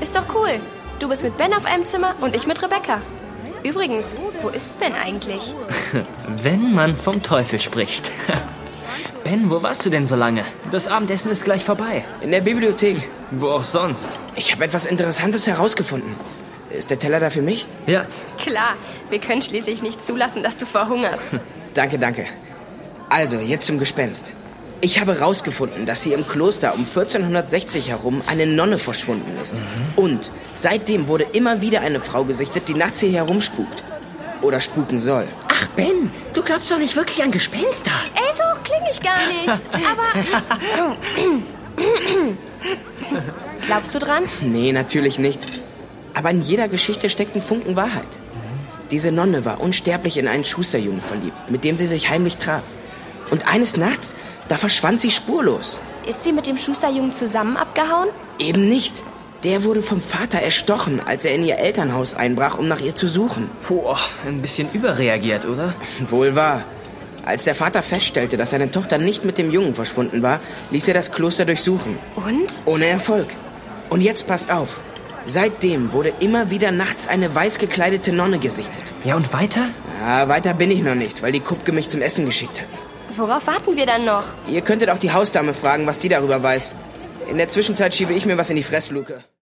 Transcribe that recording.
Ist doch cool. Du bist mit Ben auf einem Zimmer und ich mit Rebecca. Übrigens, wo ist Ben eigentlich? Wenn man vom Teufel spricht. Ben, wo warst du denn so lange? Das Abendessen ist gleich vorbei. In der Bibliothek. Wo auch sonst. Ich habe etwas Interessantes herausgefunden. Ist der Teller da für mich? Ja. Klar, wir können schließlich nicht zulassen, dass du verhungerst. Danke. Also, jetzt zum Gespenst. Ich habe herausgefunden, dass hier im Kloster um 1460 herum eine Nonne verschwunden ist. Und seitdem wurde immer wieder eine Frau gesichtet, die nachts hier herumspukt. Oder spuken soll. Ach, Ben, du glaubst doch nicht wirklich an Gespenster. Ey, so klinge ich gar nicht. Aber... Glaubst du dran? Nee, natürlich nicht. Aber in jeder Geschichte steckt ein Funken Wahrheit. Diese Nonne war unsterblich in einen Schusterjungen verliebt, mit dem sie sich heimlich traf. Und eines Nachts, da verschwand sie spurlos. Ist sie mit dem Schusterjungen zusammen abgehauen? Eben nicht. Der wurde vom Vater erstochen, als er in ihr Elternhaus einbrach, um nach ihr zu suchen. Boah, ein bisschen überreagiert, oder? Wohl wahr. Als der Vater feststellte, dass seine Tochter nicht mit dem Jungen verschwunden war, ließ er das Kloster durchsuchen. Und? Ohne Erfolg. Und jetzt passt auf. Seitdem wurde immer wieder nachts eine weiß gekleidete Nonne gesichtet. Ja, und weiter? Ja, weiter bin ich noch nicht, weil die Kupke mich zum Essen geschickt hat. Worauf warten wir dann noch? Ihr könntet auch die Hausdame fragen, was die darüber weiß. In der Zwischenzeit schiebe ich mir was in die Fressluke.